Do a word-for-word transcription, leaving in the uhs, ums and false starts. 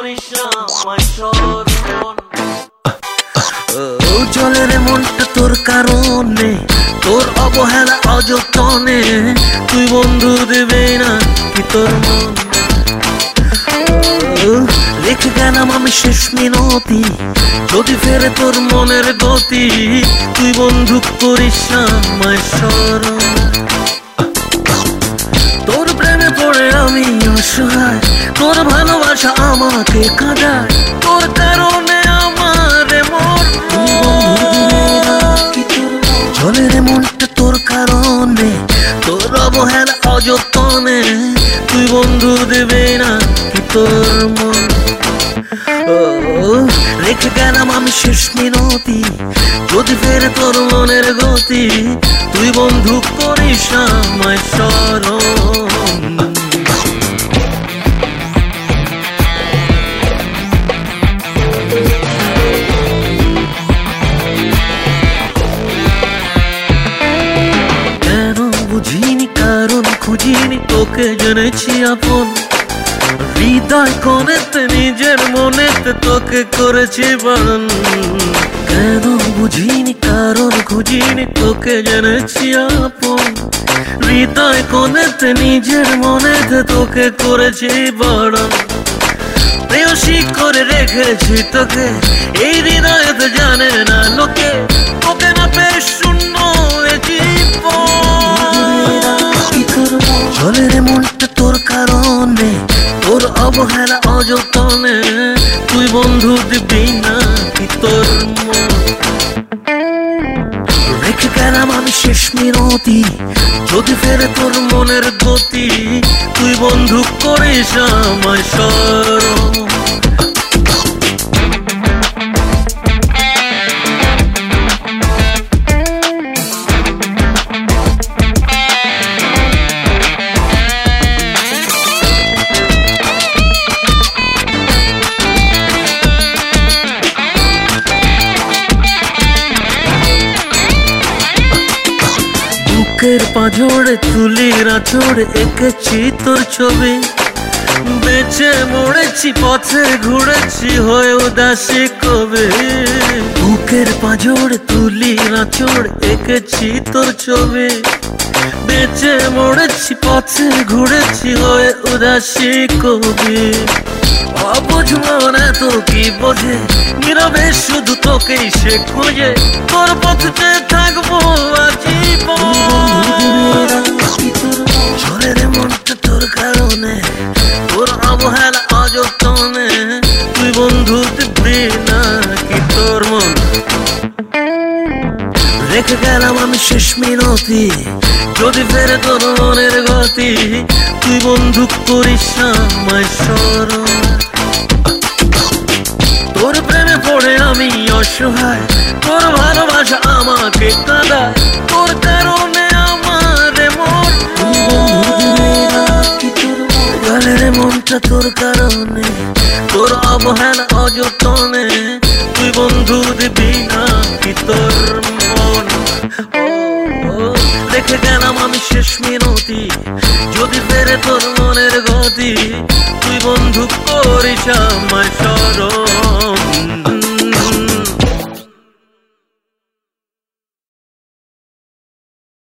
করিস না আমায় স্মরণ। ও চলে রে মনটা তোর কারণে, তোর অবহেলা অযতনে, তুই বন্ধু দেবে না কি তোর মন। রেখে গেলাম আমি শেষ মিনতি, যদি ফেরে তোর মনের গতি, তুই বন্ধু করিস না আমায় স্মরণ। তোর প্রেমে পড়ে আমি অসহায়, তোর ভালোবাসা আমাকে কাঁদায়, তোর কারণে আমার মন। চলে রে মনটা তোর কারণে, তোর অবহেলা অযতনে, তুই বন্ধু দেবে না কি তোর মন। রেখে গেলাম আমি শেষ মিনতি, যদি ফেরে তোর মনের গতি, তুই বন্ধু করিস আমায় স্মরণ। কেন বুঝিনি কারণ খুঁজিনি, তোকে জেনেছি আপন, হৃদয় কোণেতে নিজের মনেতে তোকে করেছি বারণ। কেন বুঝিনি কারণ খুঁজিনি, তোকে জেনেছি আপন, হৃদয় কোণেতে নিজের মনেতে তোকে করেছি বারণ। প্রেয়সী করে রেখেছি তোকে এই হৃদয়তে, জানে না লোকে, তোকে না পেয়ে শূন্য এ জীবন। চলে রে মনটা তোর কারণে, তোর অবহেলা অযতনে, তুই বন্ধু দিবি না কি তোর মন। রেখে গেলাম আমি শেষ মিনতি, যদি ফেরে তোর মনের গতি, তুই বন্ধু করিস আমায় স্মরণ। বুকের পাঁজরে তুলির আঁচড়ে এঁকেছি তোর ছবি, বেঁচে মরেছি পথে ঘুরেছি হয়ে উদাসী কবে। বুকের পাঁজরে তুলির আঁচড়ে এঁকেছি তোর ছবি, বেঁচে মরেছি পথে ঘুরেছি হয়ে উদাসী কবি। অবুঝ মনে তো কি বোঝে, নীরবে শুধু তোকেই সে খোঁজে, তোর পথে থাকবো আজীবন। চলে রে মনটা তোর কারণে, তোর অবহেলা অযতনে, তুই বন্ধু দিবি না কি তোর মন। রেখে গেলাম আমি শেষ মিনতি, যদি ফেরে তোর মনের গতি, তুই বন্ধু করিস আমায় স্মরণ। তোর প্রেমে পড়ে আমি অসহায়, তোর ভালোবাসা আমাকে কাঁদায়, তোর কারণে আমার মন। গেলে রে মনটা তোর কারণে, তোর অবহেলা অযতনে, তুই বন্ধু দিবি না কি তোর মন। রেখে গেলাম আমি শেষ মিনতি, যদি ফেরে তোর মনের গতি, তুই বন্ধু করিস আমায় স্মরণ।